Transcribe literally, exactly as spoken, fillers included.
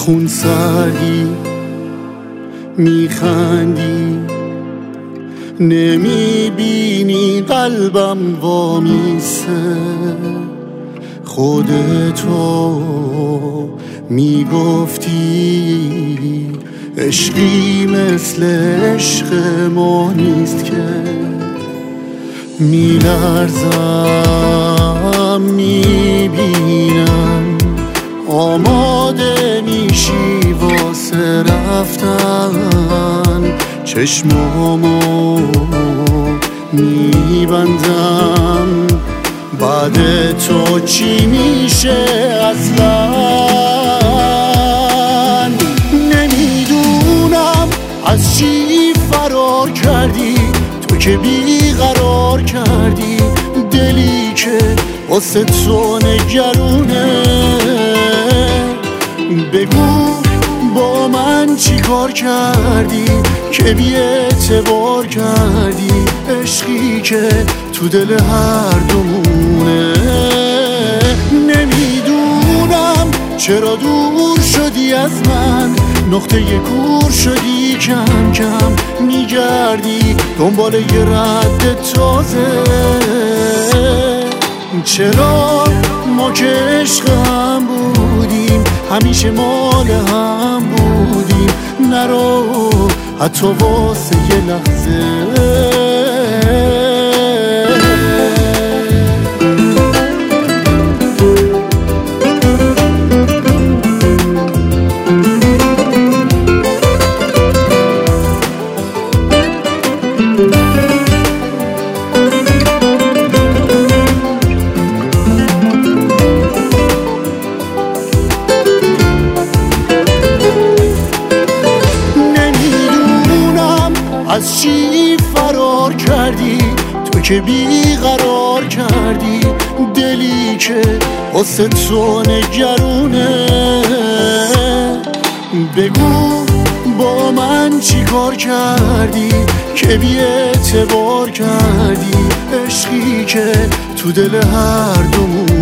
خون سردی میخندی، نمیبینی قلبم وامیسه. خودتو میگفتی عشقی مثل عشق ما نیست که. میلرزم میبینم آماده میشی واسه رفتن، چشمامو میبندم بعد تو چی میشه اصلا. نمیدونم از چی فرار کردی تو که بیقرار کردی دلی که واسه تو نگرونه. بگو با من چی کار کردی که بی اعتبار کردی عشقی که تو دل هر دومونه. نمیدونم چرا دور شدی از من، نقطه کور شدی، کم کم میگردی دنبال یه رد تازه. چرا ما که عشق هم بودیم همیشه مال هم بودیم، نرو حتی واسه یه لحظه. از چی فرار کردی تو که بیقرار کردی دلی که واسه تو نگرونه. بگو با من چی کار کردی که بی اعتبار کردی عشقی که تو دل هر دومون